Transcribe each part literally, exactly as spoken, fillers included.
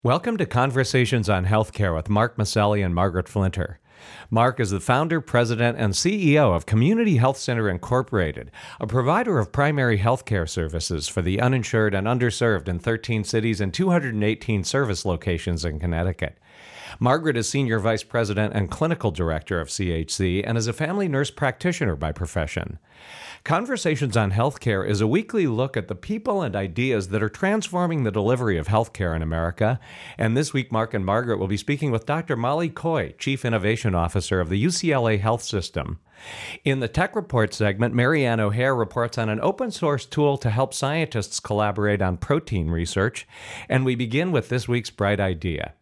Welcome to Conversations on Healthcare with Mark Maselli and Margaret Flinter. Mark is the founder, president, and C E O of Community Health Center Incorporated, a provider of primary health care services for the uninsured and underserved in thirteen cities and two hundred eighteen service locations in Connecticut. Margaret is Senior Vice President and Clinical Director of C H C and is a family nurse practitioner by profession. Conversations on Healthcare is a weekly look at the people and ideas that are transforming the delivery of healthcare in America. And this week, Mark and Margaret will be speaking with Doctor Molly Coy, Chief Innovation Officer of the U C L A Health System. In the Tech Report segment, Marianne O'Hare reports on an open-source tool to help scientists collaborate on protein research. And we begin with this week's Bright Idea.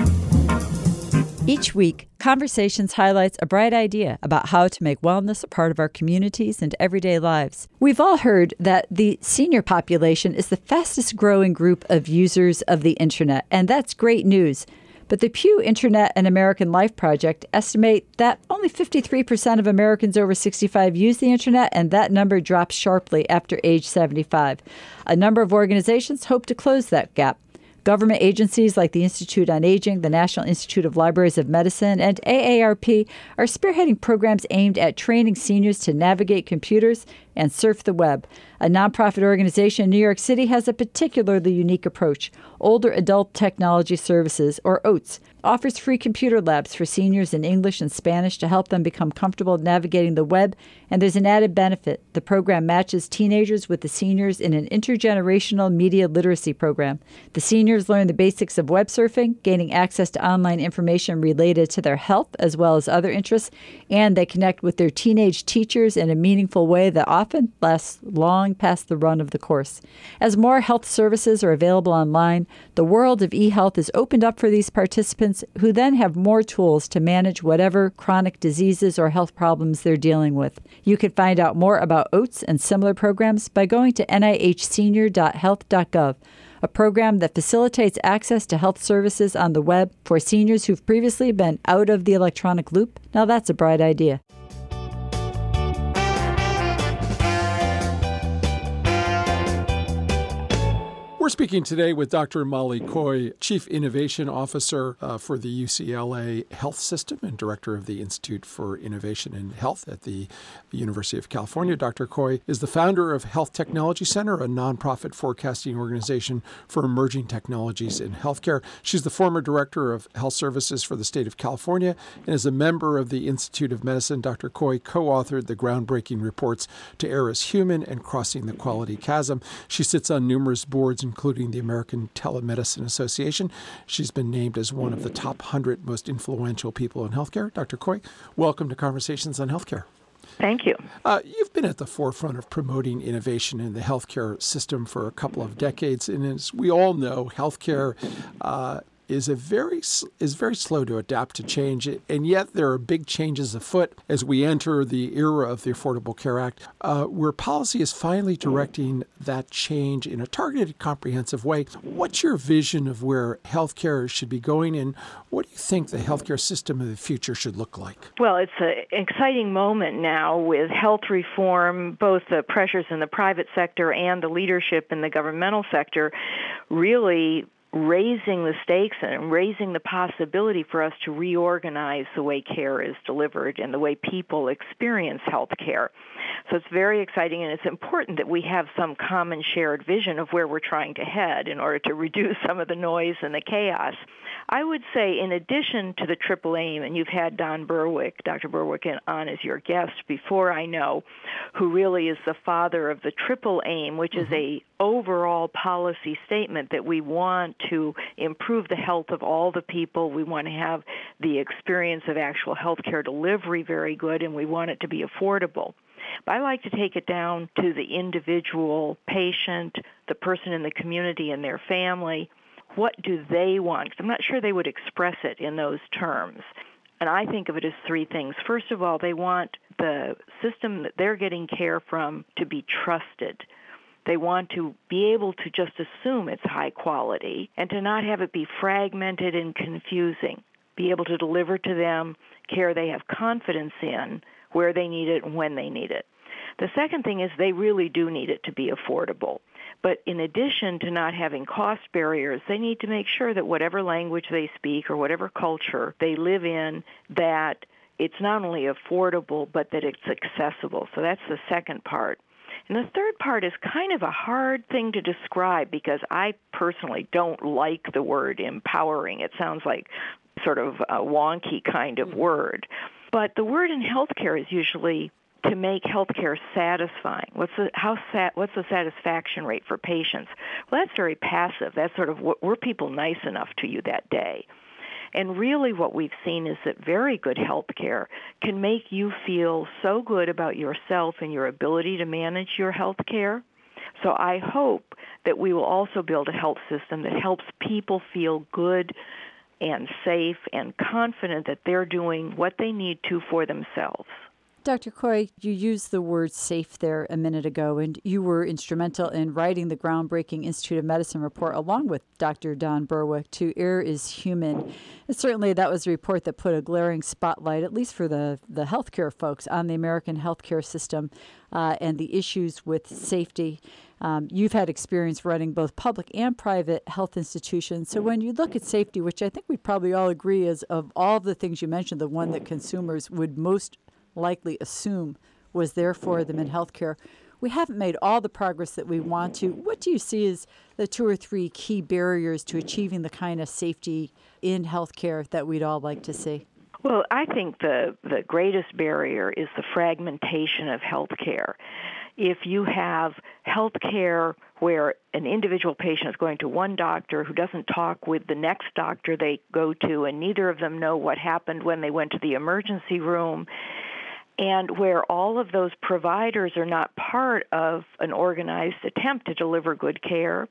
Each week, Conversations highlights a bright idea about how to make wellness a part of our communities and everyday lives. We've all heard that the senior population is the fastest growing group of users of the internet, and that's great news. But the Pew Internet and American Life Project estimate that only fifty-three percent of Americans over sixty-five use the internet, and that number drops sharply after age seventy-five. A number of organizations hope to close that gap. Government agencies like the Institute on Aging, the National Institute of Libraries of Medicine, and A A R P are spearheading programs aimed at training seniors to navigate computers and surf the web. A nonprofit organization in New York City has a particularly unique approach. Older Adult Technology Services, or OATS, offers free computer labs for seniors in English and Spanish to help them become comfortable navigating the web, and there's an added benefit. The program matches teenagers with the seniors in an intergenerational media literacy program. The seniors learn the basics of web surfing, gaining access to online information related to their health as well as other interests, and they connect with their teenage teachers in a meaningful way that often lasts long past the run of the course. As more health services are available online, the world of e-health is opened up for these participants who then have more tools to manage whatever chronic diseases or health problems they're dealing with. You can find out more about OATS and similar programs by going to N I H senior dot health dot gov, a program that facilitates access to health services on the web for seniors who've previously been out of the electronic loop. Now that's a bright idea. We're speaking today with Doctor Molly Coy, Chief Innovation Officer uh, for the U C L A Health System and Director of the Institute for Innovation in Health at the University of California. Doctor Coy is the founder of Health Technology Center, a nonprofit forecasting organization for emerging technologies in healthcare. She's the former Director of Health Services for the state of California and is a member of the Institute of Medicine. Doctor Coy co-authored the groundbreaking reports To Err is Human and Crossing the Quality Chasm. She sits on numerous boards, including the American Telemedicine Association. She's been named as one of the top one hundred most influential people in healthcare. Doctor Coy, welcome to Conversations on Healthcare. Thank you. Uh, you've been at the forefront of promoting innovation in the healthcare system for a couple of decades, and as we all know, healthcare uh, is a very is very slow to adapt to change, and yet there are big changes afoot as we enter the era of the Affordable Care Act, uh, where policy is finally directing that change in a targeted, comprehensive way. What's your vision of where healthcare should be going, and what do you think the healthcare system of the future should look like? Well, it's an exciting moment now with health reform, both the pressures in the private sector and the leadership in the governmental sector really raising the stakes and raising the possibility for us to reorganize the way care is delivered and the way people experience health care. So it's very exciting, and it's important that we have some common shared vision of where we're trying to head in order to reduce some of the noise and the chaos. I would say, in addition to the triple aim, and you've had Don Berwick, Doctor Berwick, on as your guest before, I know, who really is the father of the triple aim, which mm-hmm. is a overall policy statement that we want to improve the health of all the people. We want to have the experience of actual health care delivery very good, and we want it to be affordable. But I like to take it down to the individual patient, the person in the community and their family. What do they want? Because I'm not sure they would express it in those terms. And I think of it as three things. First of all, they want the system that they're getting care from to be trusted. They want to be able to just assume it's high quality and to not have it be fragmented and confusing. Be able to deliver to them care they have confidence in, where they need it and when they need it. The second thing is they really do need it to be affordable. But in addition to not having cost barriers, they need to make sure that whatever language they speak or whatever culture they live in, that it's not only affordable, but that it's accessible. So that's the second part. And the third part is kind of a hard thing to describe because I personally don't like the word empowering. It sounds like sort of a wonky kind of word. But the word in healthcare is usually to make healthcare satisfying. What's the how sat, what's the satisfaction rate for patients? Well, that's very passive. That's sort of were people nice enough to you that day? And really what we've seen is that very good health care can make you feel so good about yourself and your ability to manage your health care. So I hope that we will also build a health system that helps people feel good and safe and confident that they're doing what they need to for themselves. Doctor Koy, you used the word safe there a minute ago, and you were instrumental in writing the groundbreaking Institute of Medicine report along with Doctor Don Berwick to Air is Human. And certainly that was a report that put a glaring spotlight, at least for the, the healthcare folks, on the American healthcare system uh, and the issues with safety. Um, you've had experience running both public and private health institutions. So when you look at safety, which I think we probably all agree is of all the things you mentioned, the one that consumers would most likely assume was there for them in healthcare, we haven't made all the progress that we want to. What do you see as the two or three key barriers to achieving the kind of safety in healthcare that we'd all like to see? Well, I think the, the greatest barrier is the fragmentation of healthcare. If you have healthcare where an individual patient is going to one doctor who doesn't talk with the next doctor they go to, and neither of them know what happened when they went to the emergency room, and where all of those providers are not part of an organized attempt to deliver good care,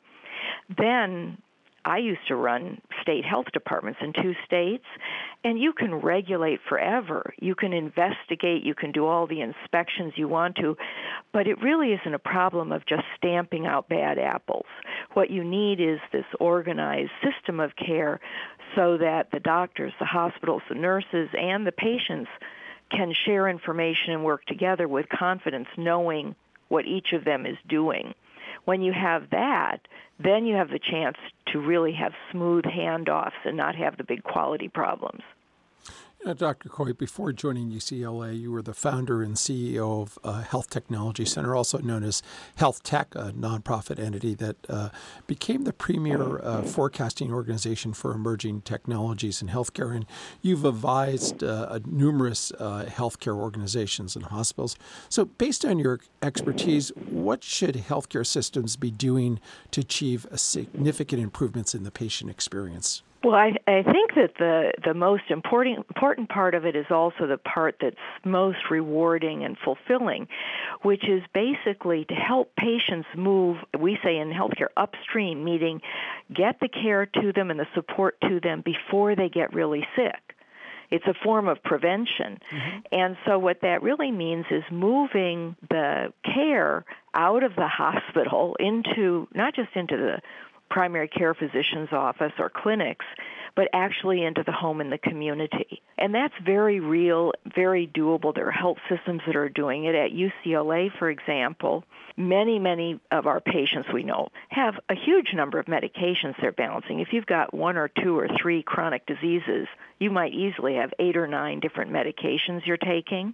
then I used to run state health departments in two states, and you can regulate forever. You can investigate. You can do all the inspections you want to, but it really isn't a problem of just stamping out bad apples. What you need is this organized system of care so that the doctors, the hospitals, the nurses, and the patients can share information and work together with confidence, knowing what each of them is doing. When you have that, then you have the chance to really have smooth handoffs and not have the big quality problems. Uh, Doctor Koy, before joining U C L A, you were the founder and C E O of uh, Health Technology Center, also known as Health Tech, a nonprofit entity that uh, became the premier uh, forecasting organization for emerging technologies in healthcare. And you've advised uh, numerous uh, healthcare organizations and hospitals. So based on your expertise, what should healthcare systems be doing to achieve a significant improvements in the patient experience? Well, I, I think that the, the most important important part of it is also the part that's most rewarding and fulfilling, which is basically to help patients move, we say in healthcare, upstream, meaning get the care to them and the support to them before they get really sick. It's a form of prevention. Mm-hmm. And so what that really means is moving the care out of the hospital into, not just into the primary care physician's office or clinics, but actually into the home and the community. And that's very real, very doable. There are health systems that are doing it. At U C L A, for example, many, many of our patients we know have a huge number of medications they're balancing. If you've got one or two or three chronic diseases, you might easily have eight or nine different medications you're taking.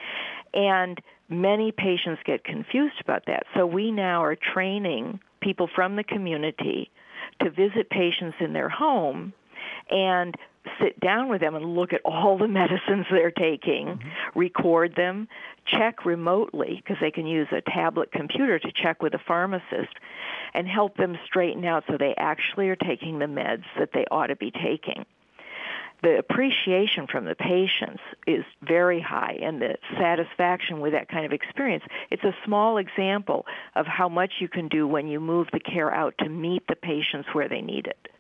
And many patients get confused about that. So we now are training people from the community to visit patients in their home and sit down with them and look at all the medicines they're taking, mm-hmm. record them, check remotely, because they can use a tablet computer to check with a pharmacist, and help them straighten out so they actually are taking the meds that they ought to be taking. The appreciation from the patients is very high, and the satisfaction with that kind of experience. It's a small example of how much you can do when you move the care out to meet the patients where they need it.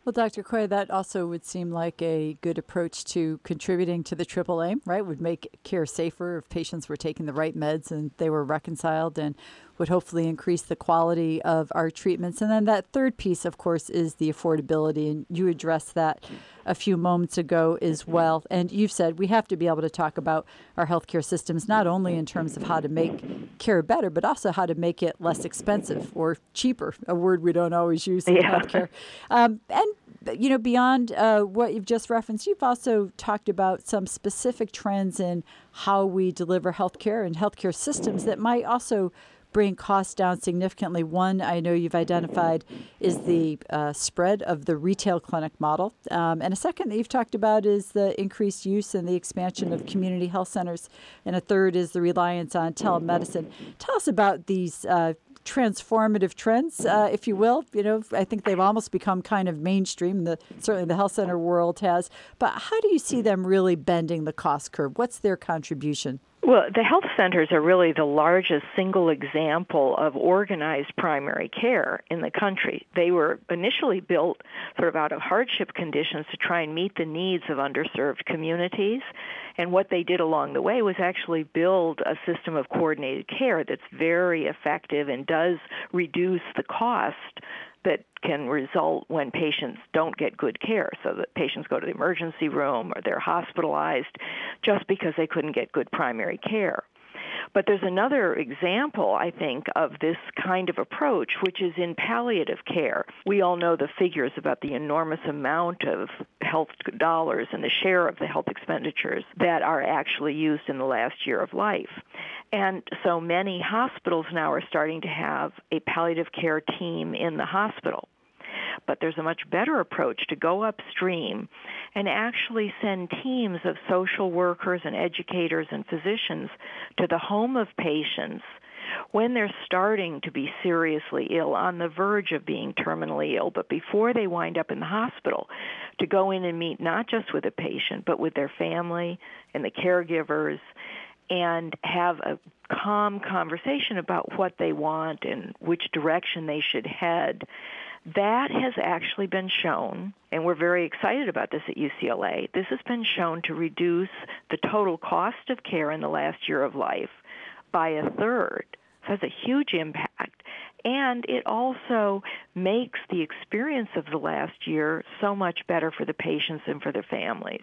Well, Doctor Koy, that also would seem like a good approach to contributing to the triple aim, right? Would make care safer if patients were taking the right meds and they were reconciled, and would hopefully increase the quality of our treatments. And then that third piece, of course, is the affordability. And you addressed that a few moments ago as well. And you've said we have to be able to talk about our healthcare systems, not only in terms of how to make care better, but also how to make it less expensive or cheaper, a word we don't always use in yeah. healthcare. Um, and you know, beyond uh, what you've just referenced, you've also talked about some specific trends in how we deliver healthcare and healthcare systems that might also bring costs down significantly. One I know you've identified is the uh, spread of the retail clinic model. Um, and a second that you've talked about is the increased use and the expansion of community health centers. And a third is the reliance on telemedicine. Tell us about these uh, transformative trends, uh, if you will. You know, I think they've almost become kind of mainstream. The, certainly the health center world has. But how do you see them really bending the cost curve? What's their contribution? Well, the health centers are really the largest single example of organized primary care in the country. They were initially built sort of out of hardship conditions to try and meet the needs of underserved communities. And what they did along the way was actually build a system of coordinated care that's very effective and does reduce the cost that can result when patients don't get good care, so that patients go to the emergency room or they're hospitalized just because they couldn't get good primary care. But there's another example, I think, of this kind of approach, which is in palliative care. We all know the figures about the enormous amount of health dollars and the share of the health expenditures that are actually used in the last year of life. And so many hospitals now are starting to have a palliative care team in the hospital. But there's a much better approach to go upstream and actually send teams of social workers and educators and physicians to the home of patients when they're starting to be seriously ill, on the verge of being terminally ill, but before they wind up in the hospital, to go in and meet not just with the patient, but with their family and the caregivers, and have a calm conversation about what they want and which direction they should head. That has actually been shown, and we're very excited about this at U C L A, this has been shown to reduce the total cost of care in the last year of life by a third. So it's a huge impact. And it also makes the experience of the last year so much better for the patients and for their families.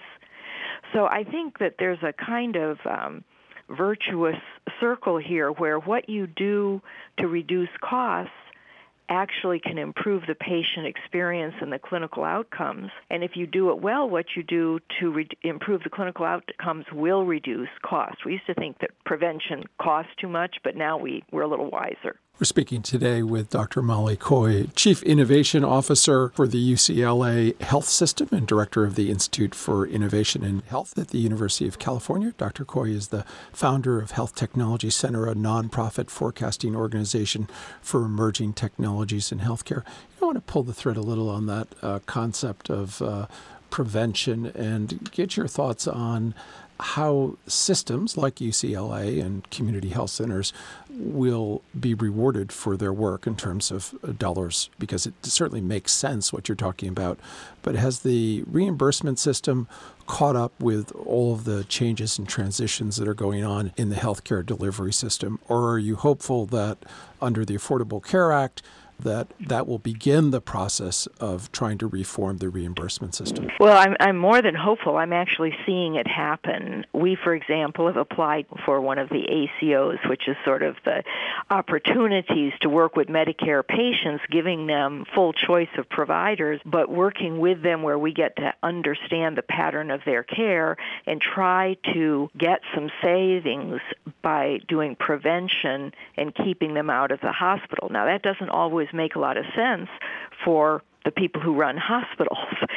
So I think that there's a kind of um, virtuous circle here where what you do to reduce costs actually can improve the patient experience and the clinical outcomes. And if you do it well, what you do to re- improve the clinical outcomes will reduce costs. We used to think that prevention costs too much, but now we, we're a little wiser. We're speaking today with Doctor Molly Koy, Chief Innovation Officer for the U C L A Health System and Director of the Institute for Innovation in Health at the University of California. Doctor Koy is the founder of Health Technology Center, a nonprofit forecasting organization for emerging technologies in healthcare. I want to pull the thread a little on that uh, concept of uh, prevention and get your thoughts on how systems like U C L A and community health centers will be rewarded for their work in terms of dollars, because it certainly makes sense what you're talking about. But has the reimbursement system caught up with all of the changes and transitions that are going on in the healthcare delivery system? Or are you hopeful that under the Affordable Care Act, that that will begin the process of trying to reform the reimbursement system? Well, I'm, I'm more than hopeful. I'm actually seeing it happen. We, for example, have applied for one of the A C Os, which is sort of the opportunities to work with Medicare patients, giving them full choice of providers, but working with them where we get to understand the pattern of their care and try to get some savings by doing prevention and keeping them out of the hospital. Now, that doesn't always make a lot of sense for the people who run hospitals,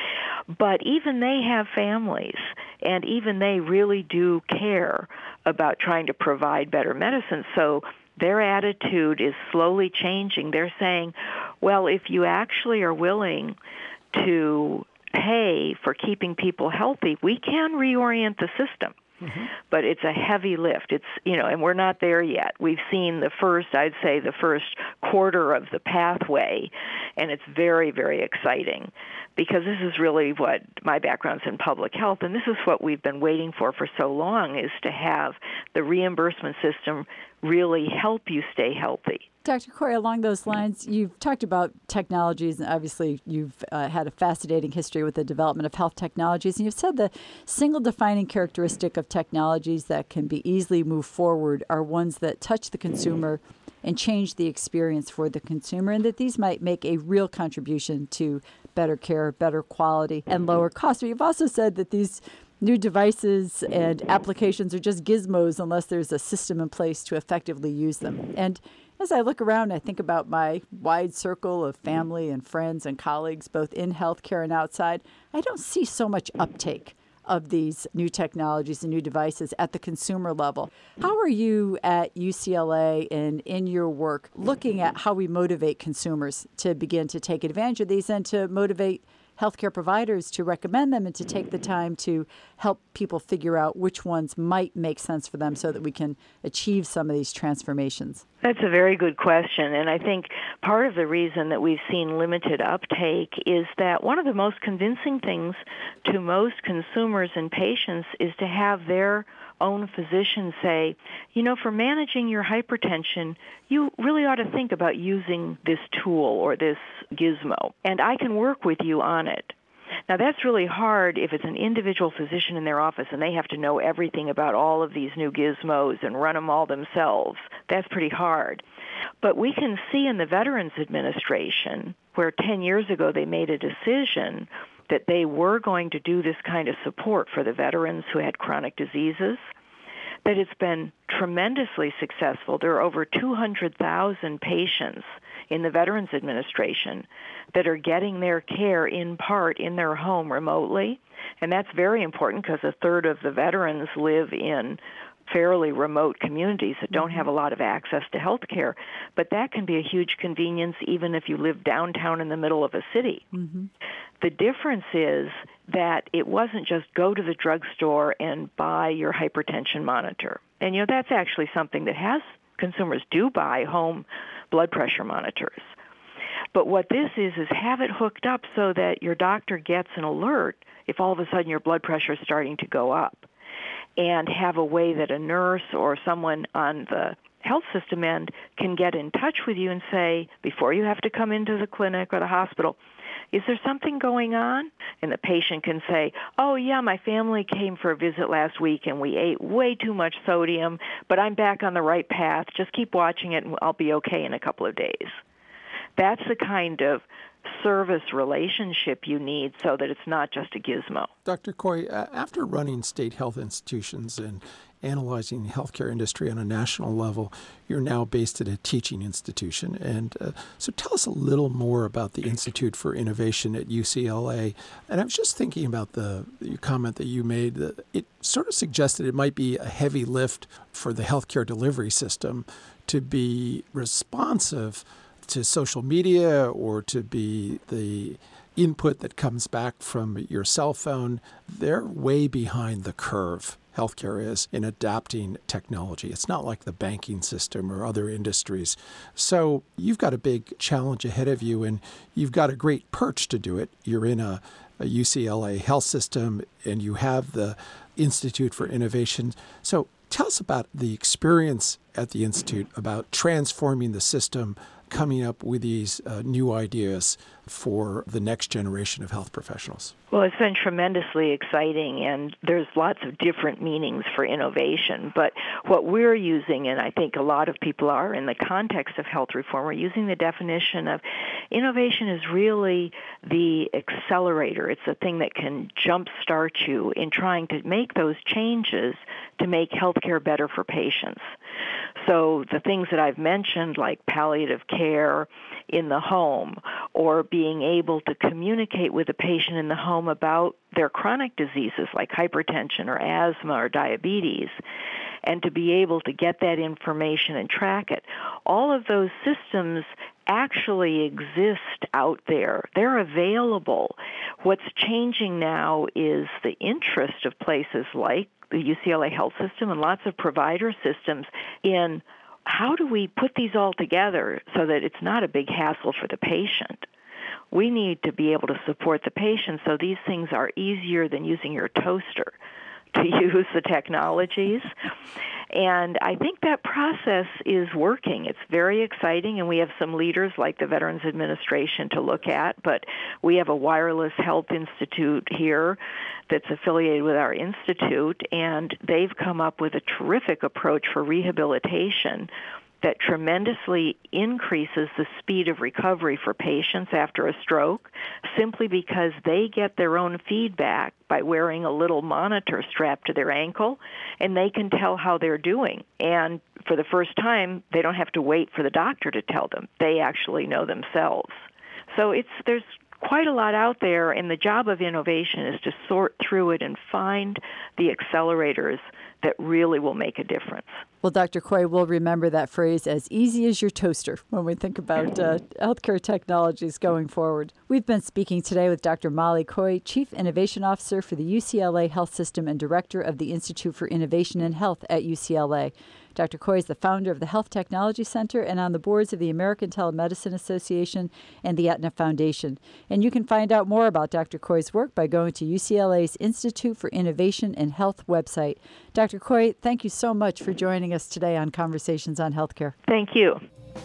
but even they have families, and even they really do care about trying to provide better medicine. So their attitude is slowly changing. They're saying, well, if you actually are willing to pay for keeping people healthy, we can reorient the system. Mm-hmm. But it's a heavy lift. It's, you know, and we're not there yet. We've seen the first, I'd say, the first quarter of the pathway, and it's very, very exciting because this is really what my background's in public health, and this is what we've been waiting for for so long, is to have the reimbursement system really help you stay healthy. Doctor Kory, along those lines, you've talked about technologies, and obviously you've uh, had a fascinating history with the development of health technologies, and you've said the single defining characteristic of technologies that can be easily moved forward are ones that touch the consumer and change the experience for the consumer, and that these might make a real contribution to better care, better quality, and lower costs. But you've also said that these new devices and applications are just gizmos unless there's a system in place to effectively use them. And as I look around, I think about my wide circle of family and friends and colleagues, both in healthcare and outside. I don't see so much uptake of these new technologies and new devices at the consumer level. How are you at U C L A and in your work looking at how we motivate consumers to begin to take advantage of these and to motivate healthcare providers to recommend them and to take the time to help people figure out which ones might make sense for them so that we can achieve some of these transformations? That's a very good question, and I think part of the reason that we've seen limited uptake is that one of the most convincing things to most consumers and patients is to have their own physician say, you know, for managing your hypertension, you really ought to think about using this tool or this gizmo, and I can work with you on it. Now, that's really hard if it's an individual physician in their office and they have to know everything about all of these new gizmos and run them all themselves. That's pretty hard. But we can see in the Veterans Administration, where ten years ago they made a decision that they were going to do this kind of support for the veterans who had chronic diseases, that it's been tremendously successful. There are over two hundred thousand patients in the Veterans Administration that are getting their care in part in their home remotely, and that's very important because a third of the veterans live in fairly remote communities that don't have a lot of access to health care, but that can be a huge convenience even if you live downtown in the middle of a city. Mm-hmm. The difference is that it wasn't just go to the drugstore and buy your hypertension monitor. And, you know, that's actually something that has consumers do buy home blood pressure monitors. But what this is is have it hooked up so that your doctor gets an alert if all of a sudden your blood pressure is starting to go up, and have a way that a nurse or someone on the health system end can get in touch with you and say, before you have to come into the clinic or the hospital, is there something going on? And the patient can say, oh, yeah, my family came for a visit last week and we ate way too much sodium, but I'm back on the right path. Just keep watching it and I'll be okay in a couple of days. That's the kind of service relationship you need so that it's not just a gizmo. Doctor Kory, after running state health institutions and analyzing the healthcare industry on a national level, you're now based at a teaching institution. And uh, so tell us a little more about the Institute for Innovation at U C L A. And I was just thinking about the, the comment that you made. That it sort of suggested it might be a heavy lift for the healthcare delivery system to be responsive to social media or to be the input that comes back from your cell phone. They're way behind the curve. Healthcare is in adapting technology. It's not like the banking system or other industries. So you've got a big challenge ahead of you, and you've got a great perch to do it. You're in a, a U C L A health system, and you have the Institute for Innovation. So tell us about the experience at the Institute about transforming the system, coming up with these uh, new ideas for the next generation of health professionals. Well, it's been tremendously exciting, and there's lots of different meanings for innovation. But what we're using, and I think a lot of people are in the context of health reform, we're using the definition of innovation is really the accelerator. It's the thing that can jumpstart you in trying to make those changes to make healthcare better for patients. So the things that I've mentioned, like palliative care in the home, or being able to communicate with a patient in the home about their chronic diseases like hypertension or asthma or diabetes, and to be able to get that information and track it. All of those systems actually exist out there. They're available. What's changing now is the interest of places like the U C L A Health System and lots of provider systems in how do we put these all together so that it's not a big hassle for the patient. We need to be able to support the patient so these things are easier than using your toaster to use the technologies. And I think that process is working. It's very exciting, and we have some leaders like the Veterans Administration to look at, but we have a wireless health institute here that's affiliated with our institute, and they've come up with a terrific approach for rehabilitation that tremendously increases the speed of recovery for patients after a stroke simply because they get their own feedback by wearing a little monitor strapped to their ankle, and they can tell how they're doing. And for the first time, they don't have to wait for the doctor to tell them. They actually know themselves. So it's there's quite a lot out there, and the job of innovation is to sort through it and find the accelerators that really will make a difference. Well, Doctor Koy, we'll remember that phrase as easy as your toaster when we think about uh, healthcare technologies going forward. We've been speaking today with Doctor Molly Koy, Chief Innovation Officer for the U C L A Health System and Director of the Institute for Innovation in Health at U C L A. Doctor Koy is the founder of the Health Technology Center and on the boards of the American Telemedicine Association and the Aetna Foundation. And you can find out more about Doctor Koy's work by going to U C L A's Institute for Innovation in Health website. Doctor Koy, thank you so much for joining us today on Conversations on Healthcare. Thank you.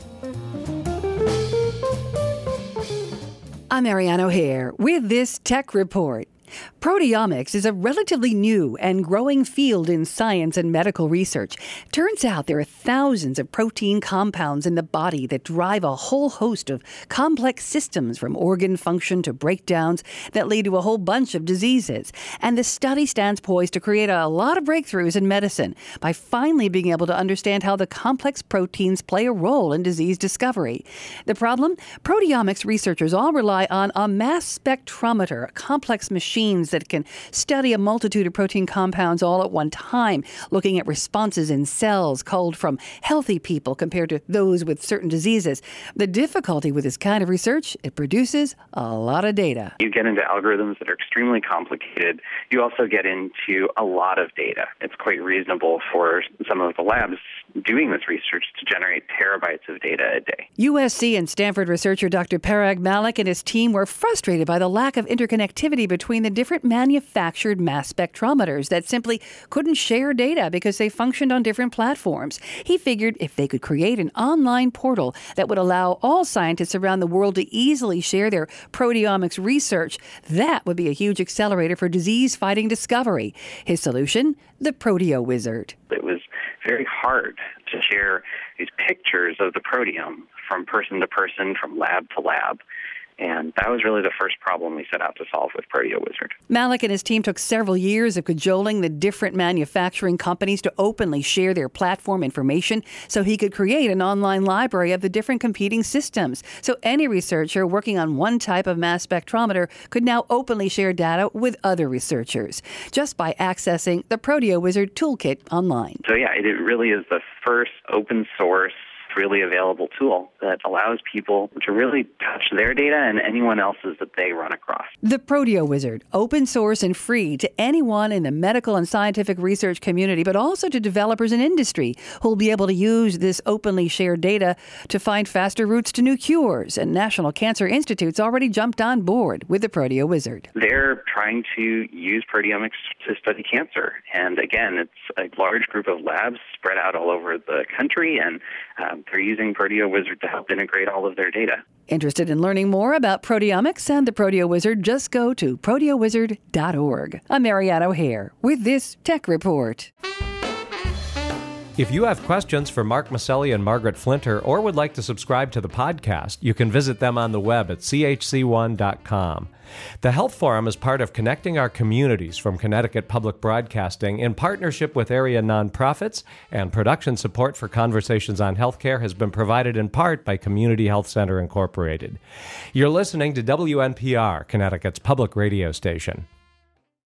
I'm Marianne O'Hare with this Tech Report. Proteomics is a relatively new and growing field in science and medical research. Turns out there are thousands of protein compounds in the body that drive a whole host of complex systems from organ function to breakdowns that lead to a whole bunch of diseases. And the study stands poised to create a lot of breakthroughs in medicine by finally being able to understand how the complex proteins play a role in disease discovery. The problem? Proteomics researchers all rely on a mass spectrometer, a complex machine that can study a multitude of protein compounds all at one time, looking at responses in cells culled from healthy people compared to those with certain diseases. The difficulty with this kind of research, it produces a lot of data. You get into algorithms that are extremely complicated. You also get into a lot of data. It's quite reasonable for some of the labs doing this research to generate terabytes of data a day. U S C and Stanford researcher Doctor Parag Malik and his team were frustrated by the lack of interconnectivity between the different manufactured mass spectrometers that simply couldn't share data because they functioned on different platforms. He figured if they could create an online portal that would allow all scientists around the world to easily share their proteomics research, that would be a huge accelerator for disease-fighting discovery. His solution? The Proteo Wizard. It was very hard to share these pictures of the proteome from person to person, from lab to lab. And that was really the first problem we set out to solve with Proteo Wizard. Malik and his team took several years of cajoling the different manufacturing companies to openly share their platform information so he could create an online library of the different competing systems. So any researcher working on one type of mass spectrometer could now openly share data with other researchers just by accessing the Proteo Wizard toolkit online. So yeah, it really is the first open source freely available tool that allows people to really touch their data and anyone else's that they run across. The Proteo Wizard, open source and free to anyone in the medical and scientific research community, but also to developers in industry who will be able to use this openly shared data to find faster routes to new cures. And National Cancer Institute's already jumped on board with the Proteo Wizard. They're trying to use proteomics to study cancer. And again, it's a large group of labs spread out all over the country, and um, they're using Proteo Wizard to help integrate all of their data. Interested in learning more about proteomics and the Proteo Wizard? Just go to proteo wizard dot org. I'm Marianne O'Hare with this Tech Report. If you have questions for Mark Masselli and Margaret Flinter or would like to subscribe to the podcast, you can visit them on the web at c h c one dot com. The Health Forum is part of Connecting Our Communities from Connecticut Public Broadcasting in partnership with area nonprofits, and production support for Conversations on Healthcare has been provided in part by Community Health Center Incorporated. You're listening to W N P R, Connecticut's public radio station.